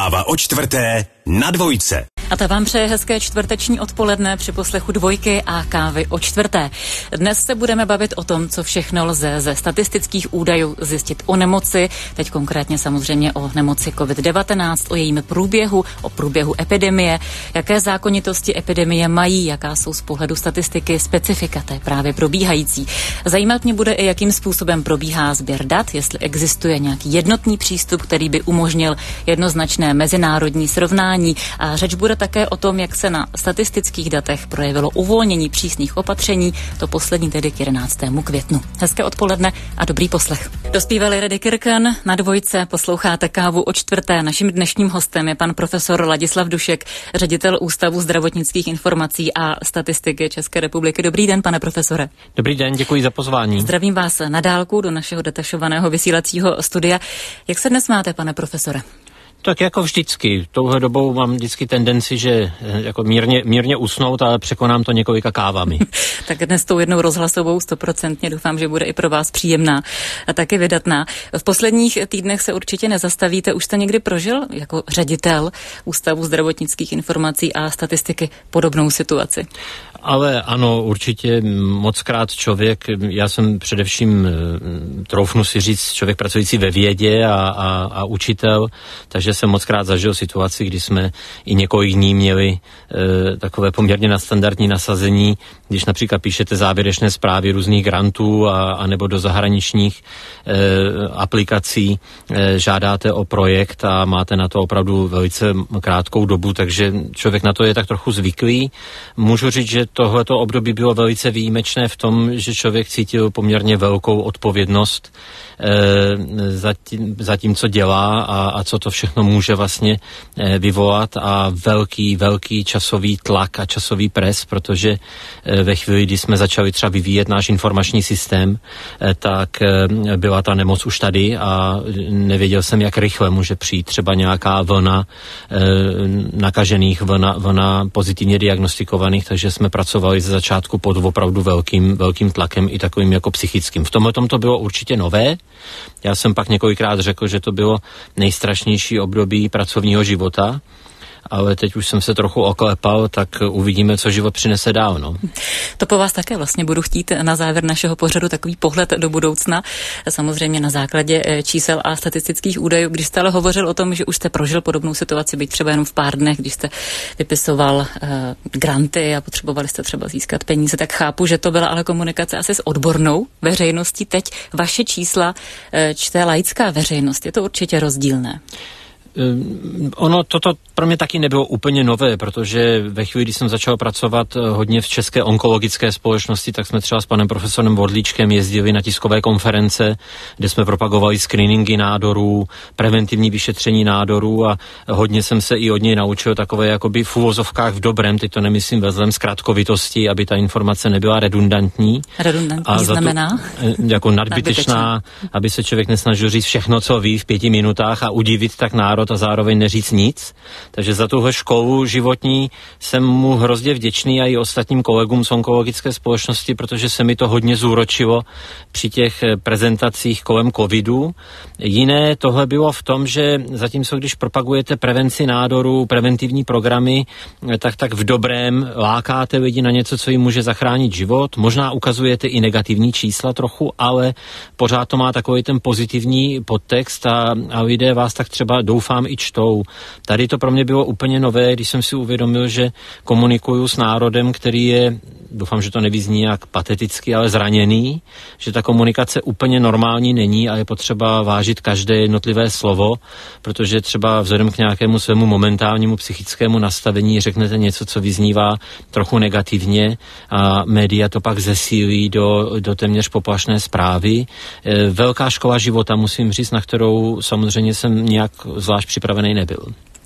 Káva o čtvrté na Dvojce. A ta vám přeje hezké čtvrteční odpoledne při poslechu Dvojky a Kávy o čtvrté. Dnes se budeme bavit o tom, co všechno lze ze statistických údajů zjistit o nemoci, teď konkrétně samozřejmě o nemoci COVID-19, o jejím průběhu, o průběhu epidemie, jaké zákonitosti epidemie mají, jaká jsou z pohledu statistiky specifika té právě probíhající. Zajímat mě bude i, jakým způsobem probíhá sběr dat, jestli existuje nějaký jednotný přístup, který by umožnil jednoznačné mezinárodní srovnání, a řeč bude také o tom, jak se na statistických datech projevilo uvolnění přísných opatření, to poslední tedy k 11. květnu. Hezké odpoledne a dobrý poslech. Dospívali Redy Kirken na Dvojce, posloucháte Kávu o čtvrté. Naším dnešním hostem je pan profesor Ladislav Dušek, ředitel Ústavu zdravotnických informací a statistiky České republiky. Dobrý den, pane profesore. Dobrý den, děkuji za pozvání. Zdravím vás na dálku do našeho detašovaného vysílacího studia. Jak se dnes máte, pane profesore? Tak jako vždycky. Touhle dobou mám vždycky tendenci, že jako mírně usnout, ale překonám to několika kávami. Tak dnes tou jednou rozhlasovou 100% doufám, že bude i pro vás příjemná a taky vydatná. V posledních týdnech se určitě nezastavíte. Už jste někdy prožil jako ředitel Ústavu zdravotnických informací a statistiky podobnou situaci? Ale ano, určitě mockrát člověk, já jsem především, troufnu si říct, člověk pracující ve vědě a učitel, takže jsem mockrát zažil situaci, kdy jsme i několik dní měli takové poměrně nadstandardní nasazení, když například píšete závěrečné zprávy různých grantů a nebo do zahraničních aplikací žádáte o projekt a máte na to opravdu velice krátkou dobu, takže člověk na to je tak trochu zvyklý. Můžu říct, že tohleto období bylo velice výjimečné v tom, že člověk cítil poměrně velkou odpovědnost za tím, co dělá a co to všechno může vlastně vyvolat, a velký časový tlak a časový pres, protože ve chvíli, kdy jsme začali třeba vyvíjet náš informační systém, tak byla ta nemoc už tady a nevěděl jsem, jak rychle může přijít třeba nějaká vlna nakažených, vlna pozitivně diagnostikovaných, takže jsme pracovali ze začátku pod opravdu velkým tlakem i takovým jako psychickým. V tomhletom to bylo určitě nové. Já jsem pak několikrát řekl, že to bylo nejstrašnější období pracovního života, ale teď už jsem se trochu oklepal, tak uvidíme, co život přinese dál. No. To po vás také vlastně budu chtít na závěr našeho pořadu takový pohled do budoucna, samozřejmě na základě čísel a statistických údajů. Když jste ale hovořil o tom, že už jste prožil podobnou situaci, byť třeba jenom v pár dnech, když jste vypisoval granty a potřebovali jste třeba získat peníze, tak chápu, že to byla ale komunikace asi s odbornou veřejností. Teď vaše čísla čte laická veřejnost. Je to určitě rozdílné. Ono toto pro mě taky nebylo úplně nové, protože ve chvíli, kdy jsem začal pracovat hodně v České onkologické společnosti, tak jsme třeba s panem profesorem Vodlíčkem jezdili na tiskové konference, kde jsme propagovali screeningy nádorů, preventivní vyšetření nádorů, a hodně jsem se i od něj naučil takové jakoby v uvozovkách v dobrém, teď to nemyslím ve zlém, zkratkovitosti, aby ta informace nebyla redundantní. Redundantní znamená? Jako nadbytečná, aby se člověk nesnažil říct všechno, co ví v 5 minutách a udivit tak národ a zároveň neříct nic. Takže za tuhle školu životní jsem mu hrozně vděčný a i ostatním kolegům z onkologické společnosti, protože se mi to hodně zúročilo při těch prezentacích kolem covidu. Jiné tohle bylo v tom, že zatímco když propagujete prevenci nádorů, preventivní programy, tak v dobrém lákáte lidi na něco, co jim může zachránit život. Možná ukazujete i negativní čísla trochu, ale pořád to má takový ten pozitivní podtext a lidé vás tak třeba doufám i čtou. Tady to pro mě bylo úplně nové, když jsem si uvědomil, že komunikuju s národem, který je, doufám, že to nevyzní jak pateticky, ale zraněný, že ta komunikace úplně normální není a je potřeba vážit každé jednotlivé slovo, protože třeba vzhledem k nějakému svému momentálnímu psychickému nastavení řeknete něco, co vyznívá trochu negativně a média to pak zesílí do téměř poplašné zprávy. Velká škola života, musím říct, na kterou samozřejmě jsem nějak zvlášť připravený nebyl.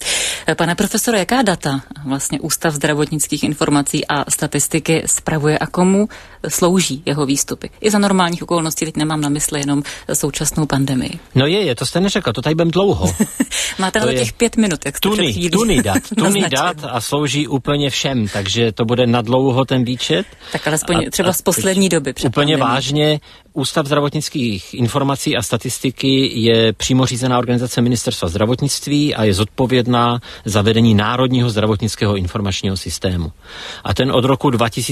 Pane profesore, jaká data vlastně Ústav zdravotnických informací a statistiky spravuje a komu slouží jeho výstupy? I za normálních okolností, teď nemám na mysli jenom současnou pandemii. No to jste neřekla, to tady budem dlouho. Máte na to těch 5 minut, jak jste před chvílí tuny dat a slouží úplně všem, takže to bude nadlouho ten výčet. Tak alespoň třeba z poslední doby. Úplně vážně, Ústav zdravotnických informací a statistiky je přímo řízená organizace Ministerstva zdravotnictví a je zodpovědná za vedení Národního zdravotnického informačního systému. A ten od roku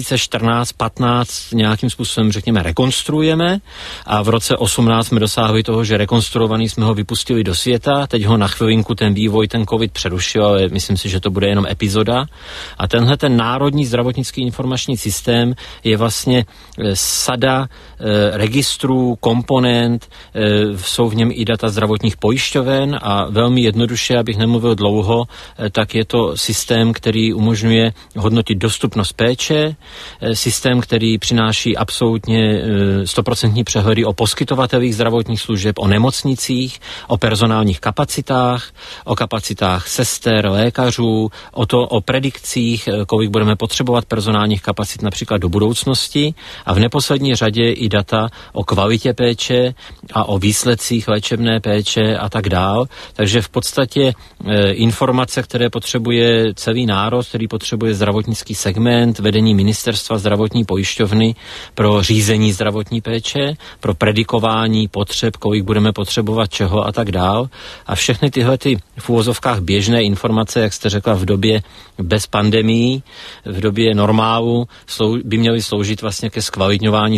2014-15 nějakým způsobem, řekněme, rekonstruujeme a v roce 18 jsme dosáhli toho, že rekonstruovaný jsme ho vypustili do světa, teď ho na chvilinku ten vývoj, ten covid přerušil, ale myslím si, že to bude jenom epizoda. A tenhle ten Národní zdravotnický informační systém je vlastně sada registrů, komponent, jsou v něm i data zdravotních pojišťoven a velmi jednoduše, abych nemluvil dlouho, tak je to systém, který umožňuje hodnotit dostupnost péče, systém, který přináší absolutně 100% přehledy o poskytovatelích zdravotních služeb, o nemocnicích, o personálních kapacitách, o kapacitách sester, lékařů, o predikcích, kolik budeme potřebovat personálních kapacit například do budoucnosti a v neposlední řadě i data o kvalitě péče a o výsledcích léčebné péče a tak dál. Takže v podstatě informace, které potřebuje celý národ, který potřebuje zdravotnický segment, vedení ministerstva, zdravotní pojišťovny pro řízení zdravotní péče, pro predikování potřeb, kolik budeme potřebovat čeho a tak dál. A všechny tyhle v úvozovkách běžné informace, jak jste řekla, v době bez pandemií, v době normálu by měly sloužit vlastně ke zkvalitňování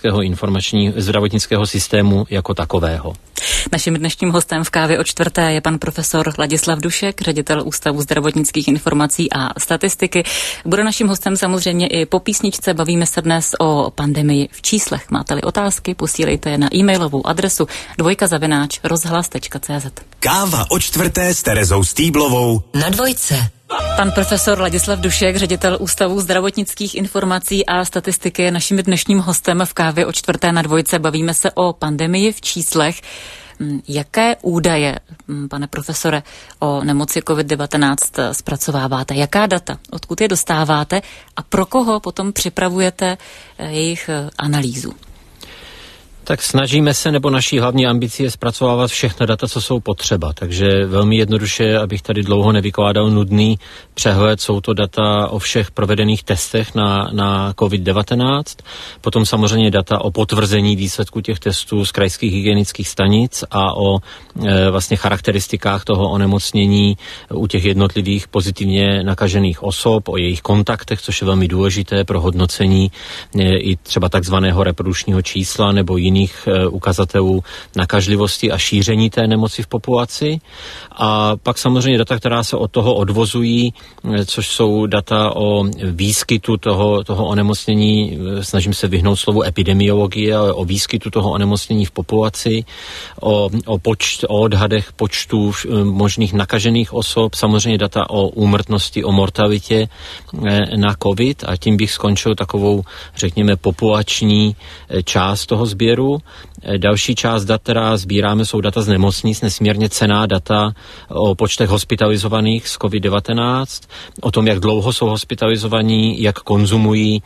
zdravotnického systému jako takového. Naším dnešním hostem v Kávě o čtvrté je pan profesor Ladislav Dušek, ředitel Ústavu zdravotnických informací a statistiky. Bude naším hostem samozřejmě i po písničce. Bavíme se dnes o pandemii v číslech. Máte-li otázky, posílejte je na e-mailovou adresu dvojka@rozhlas.cz. Káva o čtvrté s Terezou Stýblovou na Dvojce. Pan profesor Ladislav Dušek, ředitel Ústavu zdravotnických informací a statistiky, je naším dnešním hostem v Kávě o čtvrté na Dvojce. Bavíme se o pandemii v číslech. Jaké údaje, pane profesore, o nemoci COVID-19 zpracováváte? Jaká data? Odkud je dostáváte? A pro koho potom připravujete jejich analýzu? Tak snažíme se, nebo naší hlavní ambicí je zpracovávat všechna data, co jsou potřeba. Takže velmi jednoduše, abych tady dlouho nevykládal nudný přehled, jsou to data o všech provedených testech na COVID-19, potom samozřejmě data o potvrzení výsledku těch testů z krajských hygienických stanic a o vlastně charakteristikách toho onemocnění u těch jednotlivých pozitivně nakažených osob, o jejich kontaktech, což je velmi důležité pro hodnocení i třeba takzvaného reprodukčního čísla nebo jiných ukazatelů nakažlivosti a šíření té nemoci v populaci. A pak samozřejmě data, která se od toho odvozují, což jsou data o výskytu toho onemocnění, snažím se vyhnout slovu epidemiologie, ale o výskytu toho onemocnění v populaci, o odhadech počtů možných nakažených osob, samozřejmě data o úmrtnosti, o mortalitě na COVID a tím bych skončil takovou, řekněme, populační část toho sběru. Další část dat, která sbíráme, jsou data z nemocnic, nesmírně cenná data o počtech hospitalizovaných z COVID-19, o tom, jak dlouho jsou hospitalizovaní, jak konzumují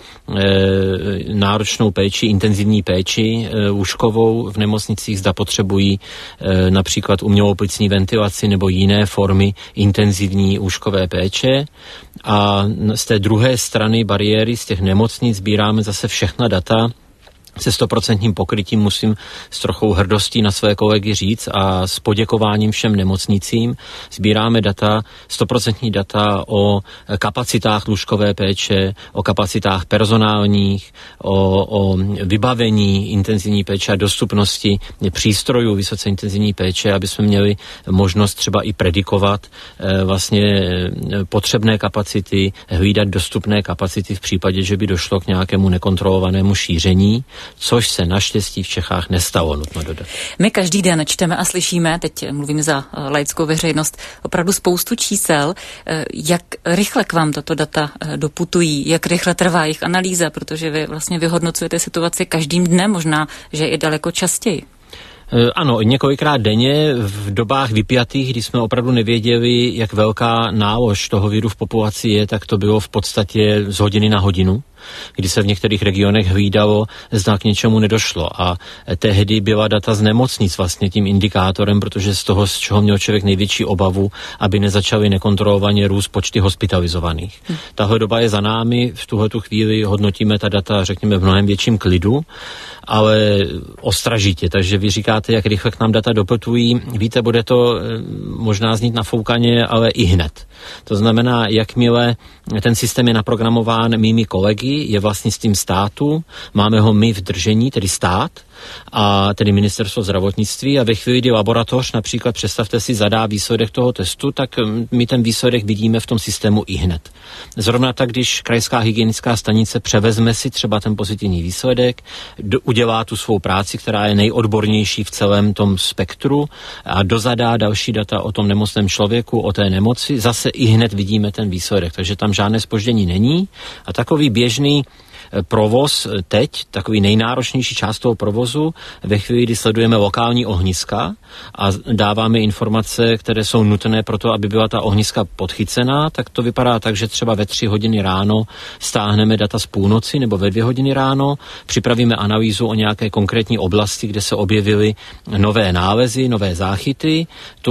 náročnou péči, intenzivní péči lůžkovou v nemocnicích, zda potřebují například umělou plicní ventilaci nebo jiné formy intenzivní lůžkové péče. A z té druhé strany bariéry, z těch nemocnic, sbíráme zase všechna data se 100% pokrytím, musím s trochou hrdostí na své kolegy říct a s poděkováním všem nemocnicím. Sbíráme data, 100% data o kapacitách lůžkové péče, o kapacitách personálních, o vybavení intenzivní péče a dostupnosti přístrojů vysoce intenzivní péče, aby jsme měli možnost třeba i predikovat vlastně potřebné kapacity, hlídat dostupné kapacity v případě, že by došlo k nějakému nekontrolovanému šíření, což se naštěstí v Čechách nestalo, nutno dodat. My každý den čteme a slyšíme, teď mluvím za laickou veřejnost, opravdu spoustu čísel. Jak rychle k vám tato data doputují, jak rychle trvá jejich analýza, protože vy vlastně vyhodnocujete situaci každým dnem, možná, že i daleko častěji. Ano, několikrát denně v dobách vypjatých, kdy jsme opravdu nevěděli, jak velká nálož toho viru v populaci je, tak to bylo v podstatě z hodiny na hodinu, kdy se v některých regionech hlídalo, zda k něčemu nedošlo. A tehdy byla data z nemocnic vlastně tím indikátorem, protože z toho, z čeho měl člověk největší obavu, aby nezačaly nekontrolovaně růst počty hospitalizovaných. Tahle doba je za námi, v tuhletu chvíli hodnotíme ta data, řekněme, v mnohem větším klidu, ale ostražitě. Takže vy říkáte, jak rychle k nám data doputují. Víte, bude to možná znít nafoukaně, ale i hned. To znamená, jakmile ten systém je naprogramován mými kolegy, je vlastnictvím státu, máme ho my v držení, tedy stát, a tedy ministerstvo zdravotnictví, a ve chvíli, kdy laboratoř, například představte si, zadá výsledek toho testu, tak my ten výsledek vidíme v tom systému i hned. Zrovna tak, když krajská hygienická stanice převezme si třeba ten pozitivní výsledek, udělá tu svou práci, která je nejodbornější v celém tom spektru, a dozadá další data o tom nemocném člověku, o té nemoci, zase i hned vidíme ten výsledek, takže tam žádné zpoždění není a takový běžný provoz teď, takový nejnáročnější část toho provozu, ve chvíli, kdy sledujeme lokální ohniska a dáváme informace, které jsou nutné pro to, aby byla ta ohniska podchycená, tak to vypadá tak, že třeba ve 3 hodiny ráno stáhneme data z půlnoci nebo ve 2 hodiny ráno, připravíme analýzu o nějaké konkrétní oblasti, kde se objevily nové nálezy, nové záchyty,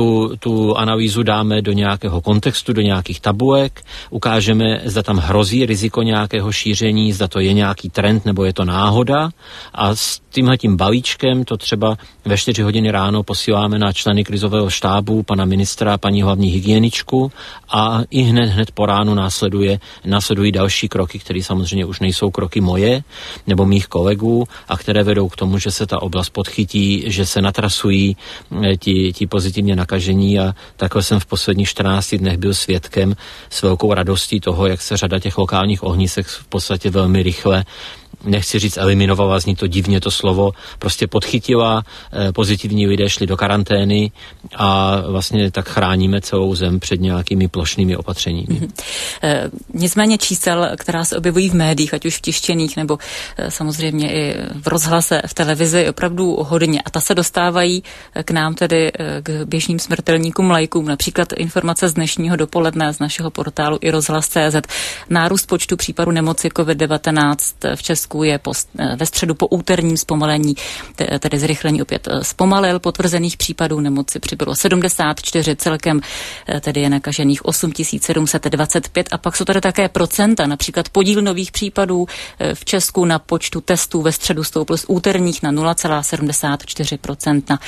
tu analýzu dáme do nějakého kontextu, do nějakých tabulek, ukážeme, zda tam hrozí riziko nějakého šíření, zda to je nějaký trend nebo je to náhoda, a s tímhletím balíčkem to třeba ve 4 hodiny ráno posíláme na členy krizového štábu, pana ministra, paní hlavní hygieničku, a i hned po ránu následují další kroky, které samozřejmě už nejsou kroky moje nebo mých kolegů a které vedou k tomu, že se ta oblast podchytí, že se natrasují ti pozitivně nakažení, a takhle jsem v posledních 14 dnech byl svědkem s velkou radostí toho, jak se řada těch lokálních ohnisek v podstatě velmi rychle, nechci říct eliminovala, zní to divně to slovo, prostě podchytila, pozitivní lidé šli do karantény a vlastně tak chráníme celou zem před nějakými plošnými opatřeními. Nicméně čísel, která se objevují v médiích, ať už v tištěných nebo samozřejmě i v rozhlase, v televizi, je opravdu hodně, a ta se dostávají k nám, tedy k běžným smrtelníkům, laikům. Například informace z dnešního dopoledne z našeho portálu i rozhlas.cz. Nárůst počtu případů nemoci COVID-19 v Česku je ve středu po úterním zpomalení, tedy zrychlení opět zpomalil. Potvrzených případů nemoci přibylo 74, celkem tedy je nakažených 8725, a pak jsou tady také procenta, například podíl nových případů v Česku na počtu testů ve středu stoupl z úterních na 0,74% na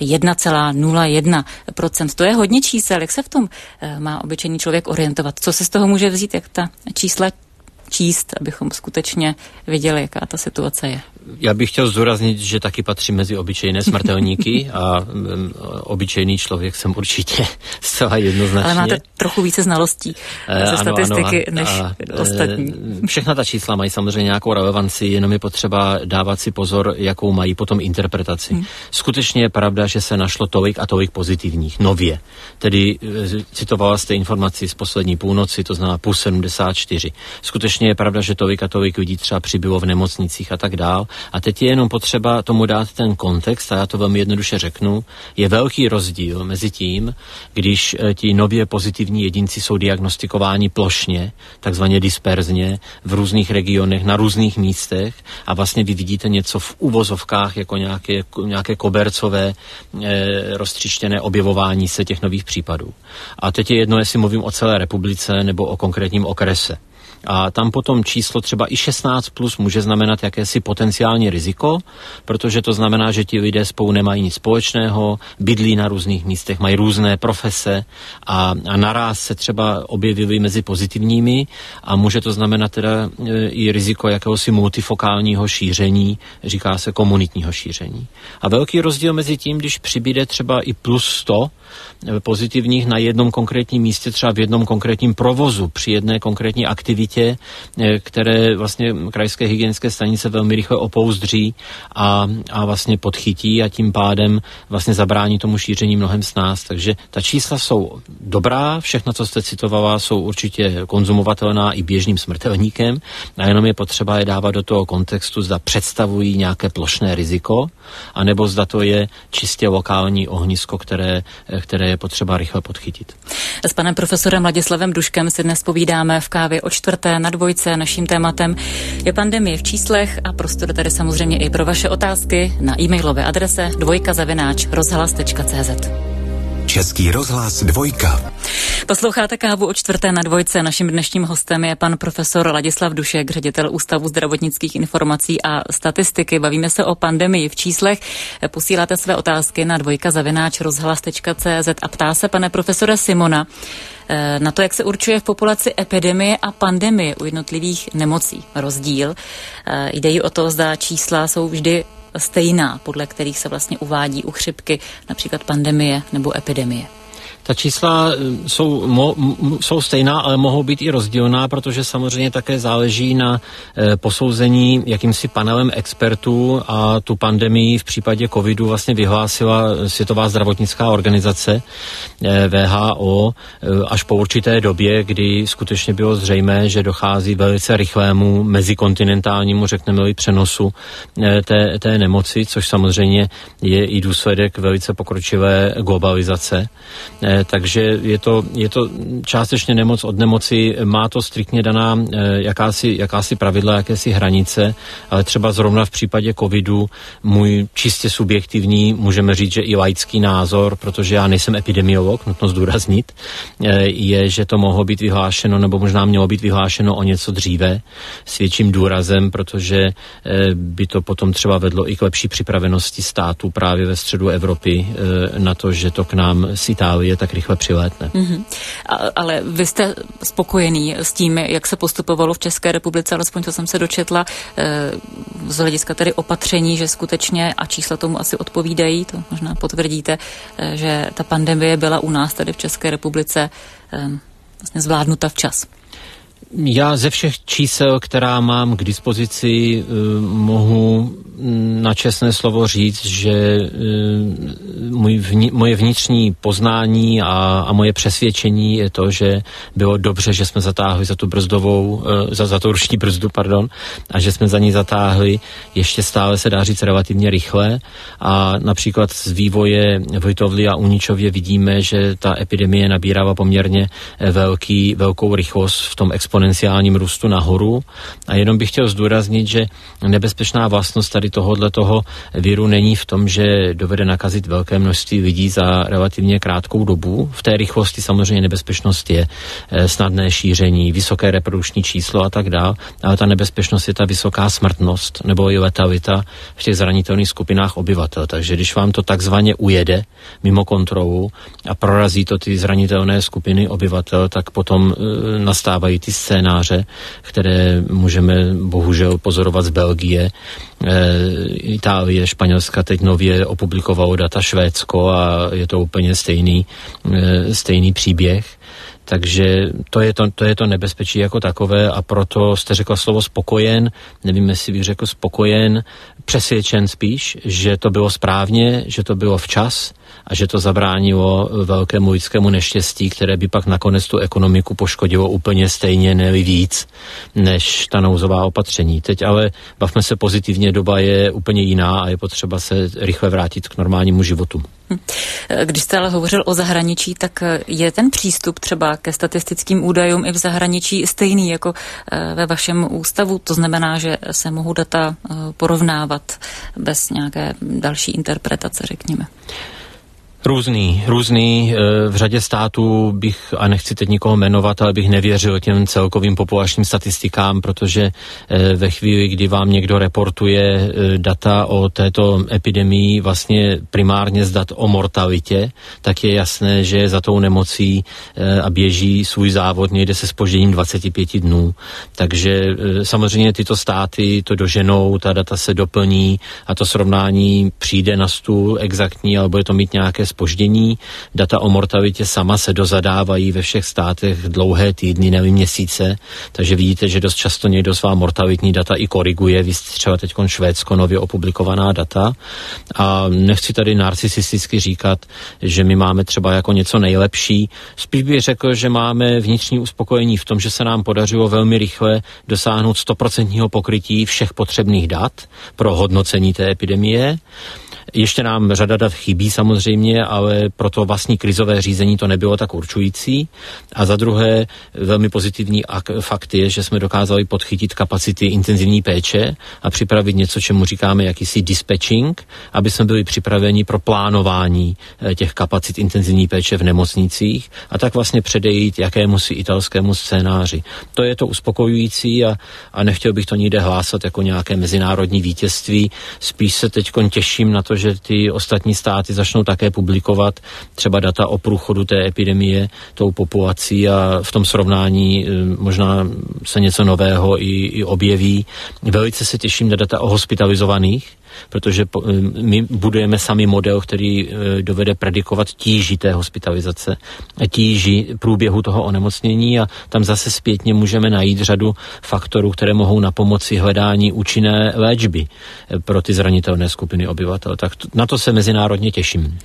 1,01%. To je hodně čísel. Jak se v tom má obyčejný člověk orientovat? Co se z toho může vzít, jak ta čísla číst, abychom skutečně věděli, jaká ta situace je? Já bych chtěl zdůraznit, že taky patří mezi obyčejné smrtelníky a obyčejný člověk jsem určitě zcela jednoznačně. Ale máte trochu více znalostí ze statistiky než ostatní. Všechna ta čísla mají samozřejmě nějakou relevanci, jenom je potřeba dávat si pozor, jakou mají potom interpretaci. Skutečně je pravda, že se našlo tolik a tolik pozitivních, nově. Tedy citovala jste informaci z poslední půlnoci, to znamená plus 74. Skutečně je pravda, že tolik a tolik lidí třeba přibylo v nemocnicích a tak dál. A teď je jenom potřeba tomu dát ten kontext, a já to velmi jednoduše řeknu. Je velký rozdíl mezi tím, když ti nově pozitivní jedinci jsou diagnostikováni plošně, takzvaně disperzně, v různých regionech, na různých místech, a vlastně vy vidíte něco v uvozovkách jako nějaké kobercové roztříštěné objevování se těch nových případů. A teď je jedno, jestli mluvím o celé republice nebo o konkrétním okrese. A tam potom číslo třeba i 16 plus může znamenat jakési potenciální riziko, protože to znamená, že ti lidé spolu nemají nic společného, bydlí na různých místech, mají různé profese a naráz se třeba objevili mezi pozitivními, a může to znamenat teda i riziko jakéhosi multifokálního šíření, říká se komunitního šíření. A velký rozdíl mezi tím, když přibyde třeba i plus 100 pozitivních na jednom konkrétním místě, třeba v jednom konkrétním provozu, při jedné konkrétní aktivitě, dítě, které vlastně krajské hygienické stanice velmi rychle opouzdří a vlastně podchytí a tím pádem vlastně zabrání tomu šíření mnohem snáz. Takže ta čísla jsou dobrá, všechno, co jste citovala, jsou určitě konzumovatelná i běžným smrtelníkem a jenom je potřeba je dávat do toho kontextu, zda představují nějaké plošné riziko, anebo zda to je čistě lokální ohnisko, které je potřeba rychle podchytit. S panem profesorem Ladislavem Duškem si dnes povídáme v Kávě o čtvrté na Dvojce. Naším tématem je pandemie v číslech a prostor tady samozřejmě i pro vaše otázky na e-mailové adrese dvojka@rozhlas.cz. Český rozhlas Dvojka. Posloucháte Kávu o čtvrté na Dvojce. Naším dnešním hostem je pan profesor Ladislav Dušek, ředitel Ústavu zdravotnických informací a statistiky. Bavíme se o pandemii v číslech. Posíláte své otázky na dvojka@rozhlas.cz a ptá se pane profesore Simona na to, jak se určuje v populaci epidemie a pandemie u jednotlivých nemocí. Rozdíl. Jde jí o to, zda čísla jsou vždy stejná, podle kterých se uvádí u chřipky, například pandemie nebo epidemie. Ta čísla jsou stejná, ale mohou být i rozdílná, protože samozřejmě také záleží na posouzení jakýmsi panelem expertů a tu pandemii v případě covidu vlastně vyhlásila Světová zdravotnická organizace WHO až po určité době, kdy skutečně bylo zřejmé, že dochází velice rychlému mezikontinentálnímu, řekneme-li, přenosu té nemoci, což samozřejmě je i důsledek velice pokročilé globalizace. Takže je to částečně nemoc od nemoci, má to striktně daná jakási pravidla, jakési hranice, ale třeba zrovna v případě covidu můj čistě subjektivní, můžeme říct, že i laický názor, protože já nejsem epidemiolog, nutno zdůraznit, je, že to mohlo být vyhlášeno, nebo možná mělo být vyhlášeno o něco dříve, s větším důrazem, protože by to potom třeba vedlo i k lepší připravenosti států právě ve středu Evropy na to, že to k nám z Itálie tak rychle přilétne. Mm-hmm. Ale vy jste spokojený s tím, jak se postupovalo v České republice, alespoň to jsem se dočetla, z hlediska tedy opatření, že skutečně, a čísla tomu asi odpovídají, to možná potvrdíte, že ta pandemie byla u nás tady v České republice vlastně zvládnuta včas. Já ze všech čísel, která mám k dispozici, mohu na čestné slovo říct, že moje vnitřní poznání a moje přesvědčení je to, že bylo dobře, že jsme zatáhli za tu za tu ruční brzdu, a že jsme za ní zatáhli ještě stále se dá říct relativně rychle a například z vývoje v Litovli a Uničově vidíme, že ta epidemie nabírala poměrně velkou rychlost v tom exponenciálním růstu nahoru a jenom bych chtěl zdůraznit, že nebezpečná vlastnost tady tohoto viru není v tom, že dovede nakazit velké množství lidí za relativně krátkou dobu. V té rychlosti samozřejmě nebezpečnost je snadné šíření, vysoké reprodukční číslo a tak dále, ale ta nebezpečnost je ta vysoká smrtnost nebo i letalita v těch zranitelných skupinách obyvatel. Takže když vám to takzvaně ujede mimo kontrolu a prorazí to ty zranitelné skupiny obyvatel, tak potom nastávají ty scénáře, které můžeme bohužel pozorovat z Belgie, Itálie, Španělska, teď nově opublikovalo data Švédsko a je to úplně stejný příběh. Takže to je to nebezpečí jako takové a proto jste řekla slovo spokojen, nevím, jestli bych řekl spokojen, přesvědčen spíš, že to bylo správně, že to bylo včas a že to zabránilo velkému lidskému neštěstí, které by pak nakonec tu ekonomiku poškodilo úplně stejně, ne-li víc, než ta nouzová opatření. Teď ale bavme se pozitivně, doba je úplně jiná a je potřeba se rychle vrátit k normálnímu životu. Když jste ale hovořil o zahraničí, tak je ten přístup třeba ke statistickým údajům i v zahraničí stejný jako ve vašem ústavu? To znamená, že se mohou data porovnávat bez nějaké další interpretace, řekněme. Různý. V řadě států bych, a nechci teď nikoho jmenovat, ale bych nevěřil těm celkovým populačním statistikám, protože ve chvíli, kdy vám někdo reportuje data o této epidemii vlastně primárně z dat o mortalitě, tak je jasné, že za tou nemocí a běží svůj závod někde se zpožděním 25 dnů. Takže samozřejmě tyto státy to doženou, ta data se doplní a to srovnání přijde na stůl exaktní, ale bude to mít nějaké zpoždění. Data o mortalitě sama se dozadávají ve všech státech dlouhé týdny, nevím měsíce, takže vidíte, že dost často někdo svá mortalitní data i koriguje. Vy jste třeba teď Švédsko nově opublikovaná data a nechci tady narcisisticky říkat, že my máme třeba jako něco nejlepší. Spíš bych řekl, že máme vnitřní uspokojení v tom, že se nám podařilo velmi rychle dosáhnout 100% pokrytí všech potřebných dat pro hodnocení té epidemie. Ještě nám řada dat chybí samozřejmě, ale pro to vlastní krizové řízení to nebylo tak určující. A za druhé, velmi pozitivní fakt je, že jsme dokázali podchytit kapacity intenzivní péče a připravit něco, čemu říkáme jakýsi dispatching, aby jsme byli připraveni pro plánování těch kapacit intenzivní péče v nemocnicích a tak vlastně předejít jakémusi italskému scénáři. To je to uspokojující a nechtěl bych to nikde hlásat jako nějaké mezinárodní vítězství. Spíš se teď těším na to, že ty ostatní státy začnou také publikovat třeba data o průchodu té epidemie tou populací a v tom srovnání možná se něco nového i objeví. Velice se těším na data o hospitalizovaných, protože my budujeme sami model, který dovede predikovat tíži té hospitalizace, tíži průběhu toho onemocnění a tam zase zpětně můžeme najít řadu faktorů, které mohou napomoci hledání účinné léčby pro ty zranitelné skupiny obyvatel. Tak na to se mezinárodně těším.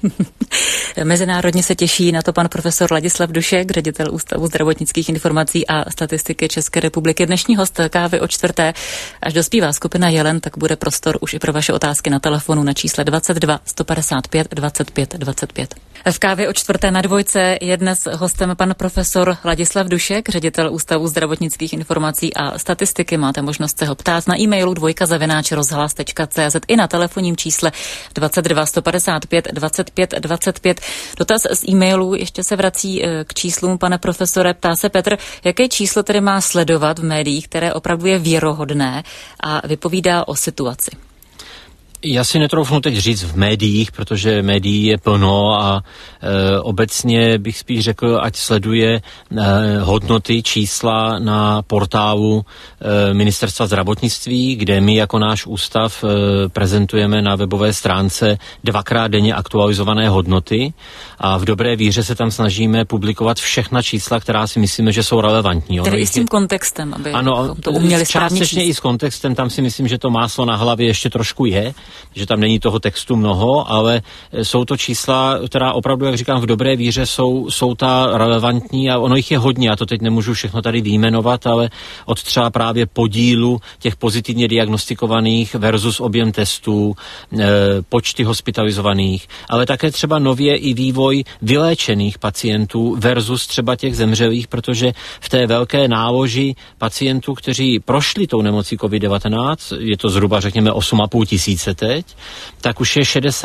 Mezinárodně se těší na to pan profesor Ladislav Dušek, ředitel Ústavu zdravotnických informací a statistiky České republiky. Dnešní host Kávy o čtvrté. Až dospívá skupina Jelen, tak bude prostor už i pro vaše otázky na telefonu na čísle 22 155 25 25. V Kávě o čtvrté na dvojce je dnes hostem pan profesor Ladislav Dušek, ředitel Ústavu zdravotnických informací a statistiky. Máte možnost se ho ptát na e-mailu dvojka@rozhlas.cz i na telefonním čísle 22 155 25 25. Dotaz z e-mailu ještě se vrací k číslům, pane profesore. Ptá se Petr, jaké číslo tedy má sledovat v médiích, které opravdu je věrohodné a vypovídá o situaci. Já si netroufnu teď říct v médiích, protože médií je plno a obecně bych spíš řekl, ať sleduje hodnoty, čísla na portálu Ministerstva zdravotnictví, kde my jako náš ústav prezentujeme na webové stránce 2krát denně aktualizované hodnoty a v dobré víře se tam snažíme publikovat všechna čísla, která si myslíme, že jsou relevantní. Tedy i s tím kontextem, aby to uměli správně částečně i s kontextem, tam si myslím, že to máslo na hlavě ještě trošku je, že tam není toho textu mnoho, ale jsou to čísla, která opravdu, jak říkám, v dobré víře jsou ta relevantní a ono jich je hodně, já to teď nemůžu všechno tady vyjmenovat, ale od třeba právě podílu těch pozitivně diagnostikovaných versus objem testů, počty hospitalizovaných, ale také třeba nově i vývoj vyléčených pacientů versus třeba těch zemřelých, protože v té velké náloži pacientů, kteří prošli tou nemocí COVID-19, je to zhruba řekněme 8,5 tisíce teď, tak už je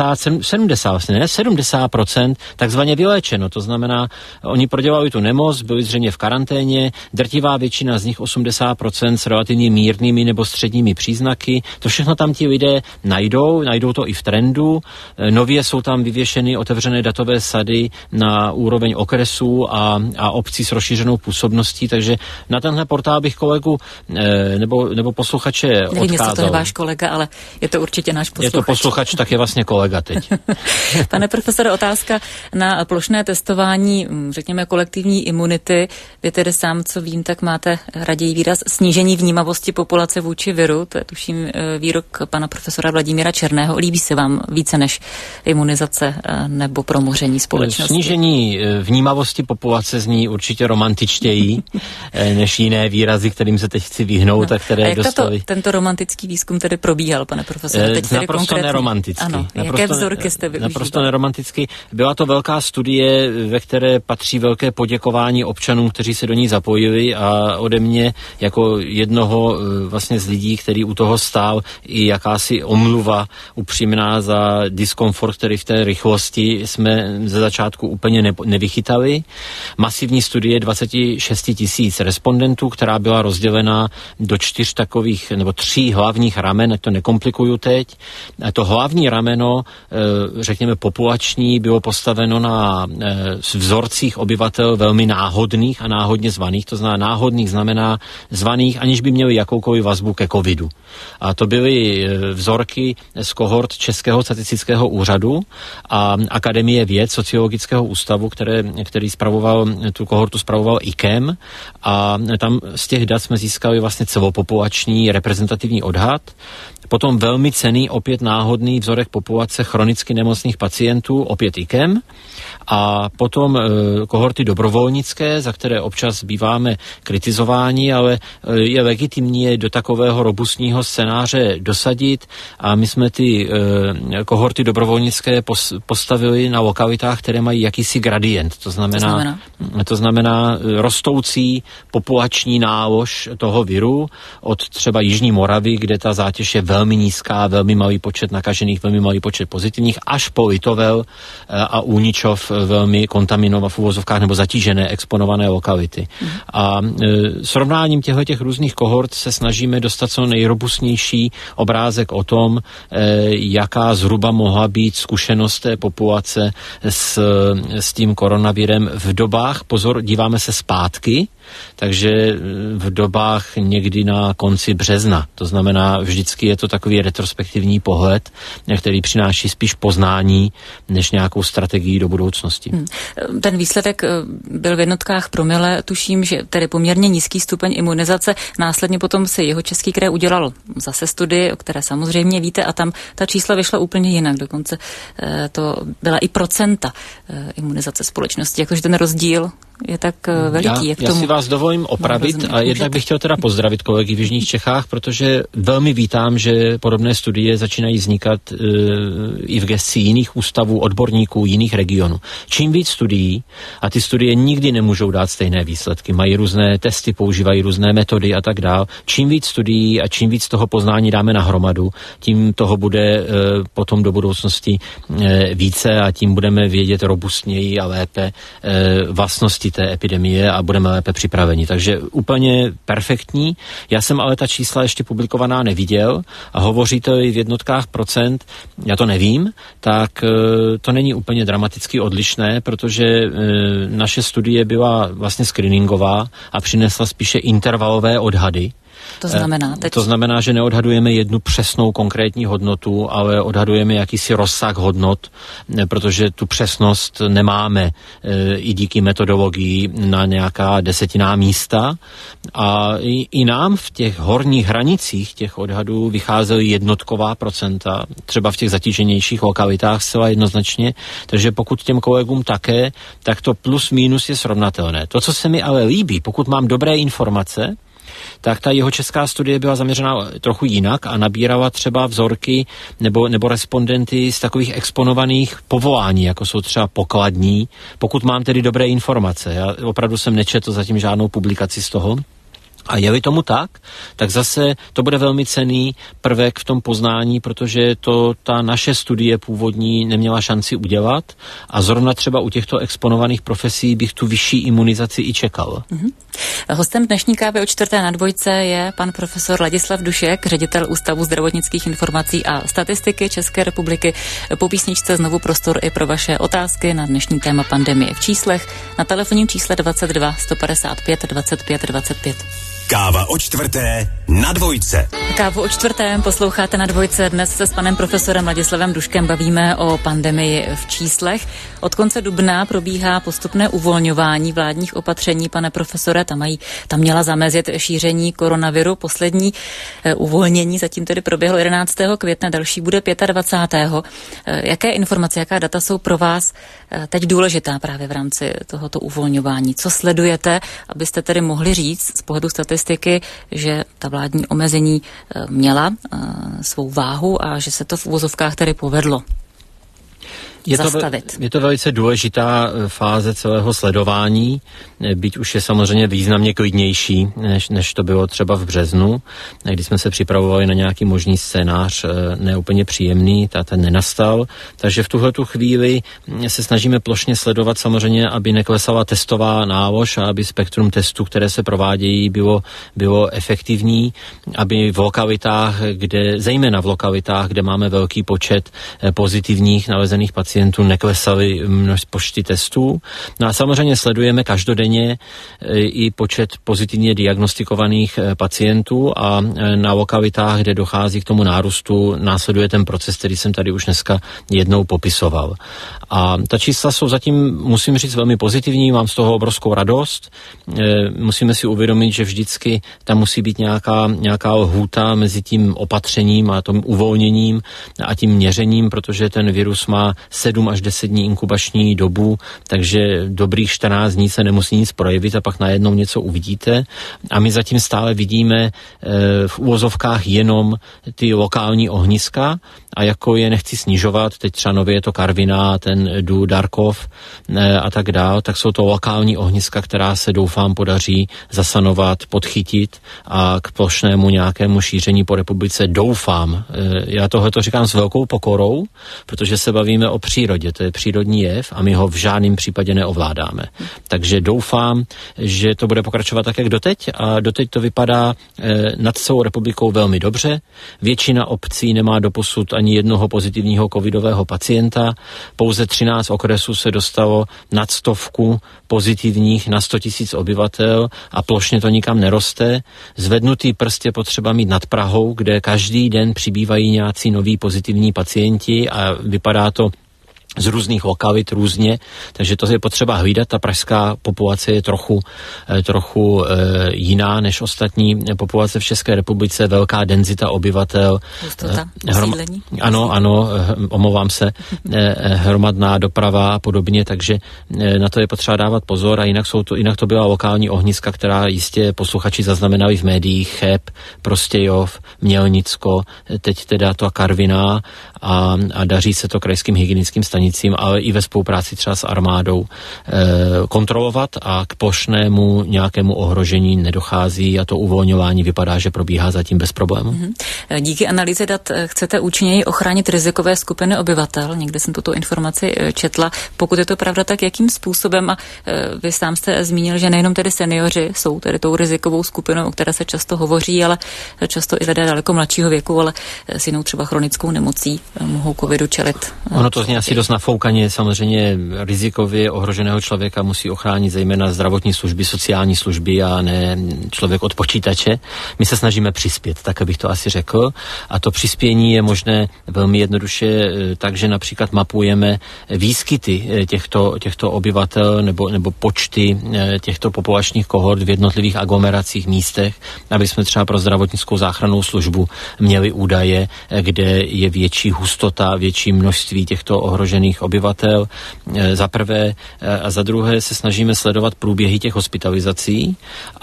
70% takzvaně vyléčeno. To znamená, oni prodělali tu nemoc, byli zřejmě v karanténě, drtivá většina z nich 80% s relativně mírnými nebo středními příznaky. To všechno tam ti lidé najdou to i v trendu. Nově jsou tam vyvěšeny otevřené datové sady na úroveň okresů a obcí s rozšířenou působností, takže na tenhle portál bych kolegu nebo posluchače odkázal. Nevím, jestli to je váš kolega, ale je to určitě náš posluchač. Je to posluchač, tak je vlastně kolega teď. Pane profesore, otázka na plošné testování, řekněme, kolektivní imunity. Vy tedy sám, co vím, tak máte raději výraz snížení vnímavosti populace vůči viru. To je tuším výrok pana profesora Vladimíra Černého. Líbí se vám více než imunizace nebo promoření společnosti? Snížení vnímavosti populace zní určitě romantičtěji než jiné výrazy, kterým se teď chci vyhnout a které jak tento romantický výzkum tedy probíhal, pane profesore? Naprosto neromanticky. Ano, jaké vzorky jste využíval? Naprosto neromanticky. Byla to velká studie, ve které patří velké poděkování občanům, kteří se do ní zapojili a ode mě jako jednoho vlastně z lidí, který u toho stál, i jakási omluva upřímná za diskomfort, který v té rychlosti jsme ze začátku úplně nevychytali. Masivní studie 26 000 respondentů, která byla rozdělena do 4 takových nebo 3 hlavních ramen, to nekomplikuju teď. To hlavní rameno, řekněme populační, bylo postaveno na vzorcích obyvatel velmi náhodných a náhodně zvaných. To znamená náhodných znamená zvaných, aniž by měli jakoukoliv vazbu ke covidu. A to byly vzorky z kohort Českého statistického úřadu a Akademie věd Sociologického ústavu, který tu kohortu spravoval IKEM, a tam z těch dat jsme získali vlastně celopopulační reprezentativní odhad. Potom velmi cenný, opět náhodný vzorek populace chronicky nemocných pacientů, opět IKEM. A potom kohorty dobrovolnické, za které občas býváme kritizováni, ale je legitimní je do takového robustního scénáře dosadit, a my jsme ty kohorty dobrovolnické postavili na lokalitách, které mají jakýsi gradient. To znamená rostoucí populační nálož toho viru od třeba Jižní Moravy, kde ta zátěž je velmi nízká, velmi malý počet nakažených, velmi malý počet pozitivních, až po Litovel a Úničov, velmi kontaminované v uvozovkách nebo zatížené, exponované lokality. A srovnáním těch různých kohort se snažíme dostat co nejrobustnější obrázek o tom, jaká zhruba mohla být zkušenost té populace s tím koronavirem v dobách, pozor, díváme se zpátky, takže v dobách někdy na konci března. To znamená, vždycky je to takový retrospektivní pohled, který přináší spíš poznání, než nějakou strategii do budoucnosti. Ten výsledek byl v jednotkách promile, tuším, že tedy poměrně nízký stupeň imunizace. Následně potom si Jihočeský kraj udělal zase studii, o které samozřejmě víte, a tam ta čísla vyšla úplně jinak. Dokonce to byla i procenta imunizace společnosti, jakože ten rozdíl je tak veliký. Já si vás dovolím opravit a jednak bych chtěl teda pozdravit kolegy v Jižních Čechách, protože velmi vítám, že podobné studie začínají vznikat i v gesci jiných ústavů, odborníků, jiných regionů. Čím víc studií, a ty studie nikdy nemůžou dát stejné výsledky, mají různé testy, používají různé metody a tak dál. Čím víc studií a čím víc toho poznání dáme na hromadu, tím toho bude potom do budoucnosti více a tím budeme vědět robustněji a lépe vlastnosti té epidemie a budeme lépe připraveni. Takže úplně perfektní. Já jsem ale ta čísla ještě publikovaná neviděl a hovoří to i v jednotkách procent, já to nevím, tak to není úplně dramaticky odlišné, protože naše studie byla vlastně screeningová a přinesla spíše intervalové odhady. To znamená, že neodhadujeme jednu přesnou konkrétní hodnotu, ale odhadujeme jakýsi rozsah hodnot, protože tu přesnost nemáme i díky metodologii na nějaká desetinná místa. A i nám v těch horních hranicích těch odhadů vycházely jednotková procenta, třeba v těch zatíženějších lokalitách zcela jednoznačně. Takže pokud těm kolegům také, tak to plus minus je srovnatelné. To, co se mi ale líbí, pokud mám dobré informace, tak ta jihočeská studie byla zaměřena trochu jinak a nabírala třeba vzorky nebo respondenty z takových exponovaných povolání, jako jsou třeba pokladní, pokud mám tedy dobré informace. Já opravdu jsem nečetl zatím žádnou publikaci z toho. A je-li tomu tak zase to bude velmi cenný prvek v tom poznání, protože to ta naše studie původní neměla šanci udělat a zrovna třeba u těchto exponovaných profesí bych tu vyšší imunizaci i čekal. Hostem dnešní kávy o 4. na dvojce je pan profesor Ladislav Dušek, ředitel Ústavu zdravotnických informací a statistiky České republiky. Po písničce znovu prostor i pro vaše otázky na dnešní téma pandemie v číslech na telefonním čísle 22 155 25 25. Káva o 4. na dvojce. Kávu o 4. posloucháte na dvojce. Dnes se s panem profesorem Ladislavem Duškem bavíme o pandemii v číslech. Od konce dubna probíhá postupné uvolňování vládních opatření. Pane profesore, tam měla zamezit šíření koronaviru. Poslední uvolnění zatím tedy proběhlo 11. května, další bude 25. Jaké informace, jaká data jsou pro vás teď důležitá právě v rámci tohoto uvolňování? Co sledujete, abyste tedy mohli říct z pohledu statistiky, že ta vládní omezení měla svou váhu a že se to v uvozovkách tedy povedlo? zastavit. Je to velice důležitá fáze celého sledování, byť už je samozřejmě významně klidnější, než to bylo třeba v březnu, kdy jsme se připravovali na nějaký možný scénář neúplně příjemný, ten nenastal. Takže v tuhletu chvíli se snažíme plošně sledovat samozřejmě, aby neklesala testová nálož a aby spektrum testů, které se provádějí, bylo efektivní, aby v lokalitách, zejména v lokalitách, kde máme velký počet pozitivních nalezených pacientů, neklesaly počty testů. No a samozřejmě sledujeme každodenně i počet pozitivně diagnostikovaných pacientů a na lokalitách, kde dochází k tomu nárůstu, následuje ten proces, který jsem tady už dneska jednou popisoval. A ta čísla jsou zatím, musím říct, velmi pozitivní, mám z toho obrovskou radost. Musíme si uvědomit, že vždycky tam musí být nějaká lhůta mezi tím opatřením a tím uvolněním a tím měřením, protože ten virus má 7 až 10 dní inkubační dobu, takže dobrých 14 dní se nemusí nic projevit a pak najednou něco uvidíte. A my zatím stále vidíme v uvozovkách jenom ty lokální ohniska a jako je nechci snižovat, teď třeba nově je to Karviná, ten Darkov a tak dál, tak jsou to lokální ohniska, která se doufám podaří zasanovat, podchytit a k plošnému nějakému šíření po republice doufám. Já tohleto říkám s velkou pokorou, protože se bavíme o přírodě, to je přírodní jev a my ho v žádném případě neovládáme. Takže doufám, že to bude pokračovat tak, jak doteď a doteď to vypadá nad celou republikou velmi dobře. Většina obcí nemá doposud ani jednoho pozitivního covidového pacienta, pouze 13 okresů se dostalo nad 100 pozitivních na 100 000 obyvatel a plošně to nikam neroste. Zvednutý prst je potřeba mít nad Prahou, kde každý den přibývají nějací noví pozitivní pacienti a vypadá to z různých lokalit různě, takže to je potřeba hlídat. Ta pražská populace je trochu jiná než ostatní populace v České republice, velká denzita obyvatel. Ano, omlouvám se, hromadná doprava a podobně, takže na to je potřeba dávat pozor a jinak to byla lokální ohniska, která jistě posluchači zaznamenali v médiích, Cheb, Prostějov, Mělnicko, teď teda to Karviná a daří se to krajským hygienickým stanicím, ale i ve spolupráci třeba s armádou kontrolovat a k plošnému nějakému ohrožení nedochází a to uvolňování vypadá, že probíhá zatím bez problému. Díky analýze dat chcete účinněji ochránit rizikové skupiny obyvatel. Někde jsem tuto informaci četla. Pokud je to pravda, tak jakým způsobem? A vy sám jste zmínil, že nejenom tedy seniori jsou tedy tou rizikovou skupinou, o které se často hovoří, ale často i lidé daleko mladšího věku, ale s jinou třeba chronickou nemocí mohou covidu čelit. Ono to zní asi dost nafoukaně. Samozřejmě rizikově ohroženého člověka musí ochránit zejména zdravotní služby, sociální služby a ne člověk od počítače. My se snažíme přispět, tak abych to asi řekl. A to přispění je možné velmi jednoduše tak, že například mapujeme výskyty těchto obyvatel nebo počty těchto populačních kohort v jednotlivých aglomeracích místech, aby jsme třeba pro zdravotnickou záchrannou službu měli údaje, kde je větší hustota, větší množství těchto ohrožených obyvatel. Za prvé a za druhé se snažíme sledovat průběhy těch hospitalizací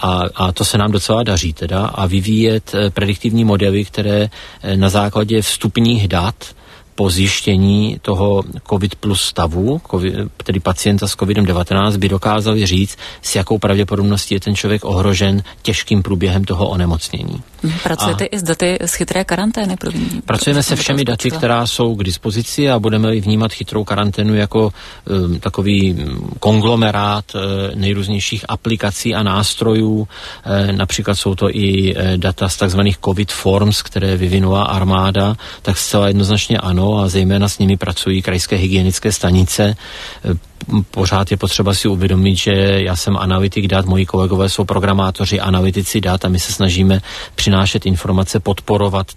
a to se nám docela daří teda a vyvíjet prediktivní modely, které na základě vstupních dat po zjištění toho COVID plus stavu, tedy pacienta s COVID-19, by dokázali říct, s jakou pravděpodobností je ten člověk ohrožen těžkým průběhem toho onemocnění. Pracujete i s daty z chytré karantény? Pracujeme se všemi daty, která jsou k dispozici a budeme vnímat chytrou karanténu jako takový konglomerát nejrůznějších aplikací a nástrojů. Například jsou to i data z takzvaných COVID forms, které vyvinula armáda, tak zcela jednoznačně ano a zejména s nimi pracují krajské hygienické stanice. Pořád je potřeba si uvědomit, že já jsem analytik dat, moji kolegové jsou programátoři, analytici dat a my se snažíme přinášet informace, podporovat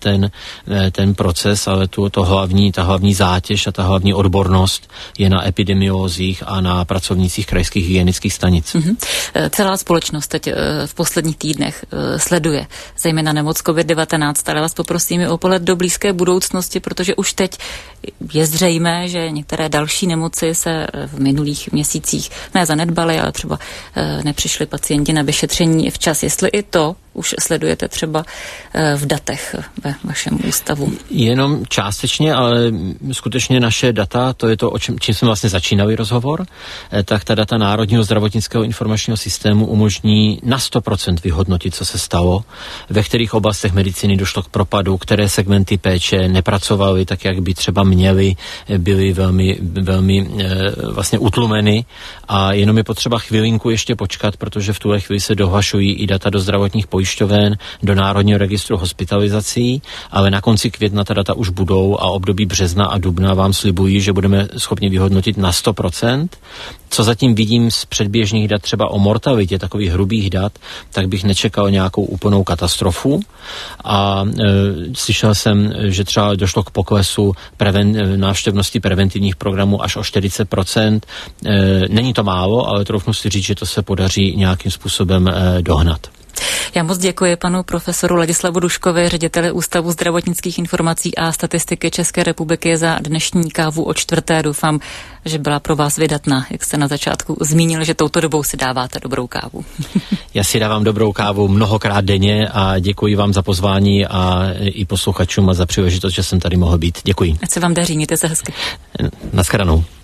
ten proces, ale ta hlavní zátěž a ta hlavní odbornost je na epidemiolozích a na pracovnících krajských hygienických stanic. Celá společnost teď v posledních týdnech sleduje zejména nemoc COVID-19, ale vás poprosím o pohled do blízké budoucnosti, protože už teď je zřejmé, že některé další nemoci se v minulých měsících ne zanedbaly, ale třeba nepřišli pacienti na vyšetření včas. Jestli i to už sledujete třeba v datech ve vašem ústavu? Jenom částečně, ale skutečně naše data, to je to, čím jsme vlastně začínali rozhovor, tak ta data Národního zdravotnického informačního systému umožní na 100% vyhodnotit, co se stalo, ve kterých oblastech medicíny došlo k propadu, které segmenty péče nepracovaly tak, jak by třeba měly, byly velmi vlastně utlumeny a jenom je potřeba chvilinku ještě počkat, protože v tuhle chvíli se dohlašují i data do zdravotních pojišťoven, do Národního registru hospitalizací, ale na konci května ta data už budou a období března a dubna vám slibují, že budeme schopni vyhodnotit na 100%. Co zatím vidím z předběžných dat třeba o mortalitě, takových hrubých dat, tak bych nečekal nějakou úplnou katastrofu. A slyšel jsem, že třeba došlo k poklesu návštěvnosti preventivních programů až o 40%. Není to málo, ale troufnu si říct, že to se podaří nějakým způsobem dohnat. Já moc děkuji panu profesoru Ladislavu Duškovi, řediteli Ústavu zdravotnických informací a statistiky České republiky za dnešní kávu o čtvrté. Doufám, že byla pro vás vydatná, jak jste na začátku zmínil, že touto dobou si dáváte dobrou kávu. Já si dávám dobrou kávu mnohokrát denně a děkuji vám za pozvání a i posluchačům a za příležitost, že jsem tady mohl být. Děkuji. Ať se vám daří, mějte se hezky. Naschledanou.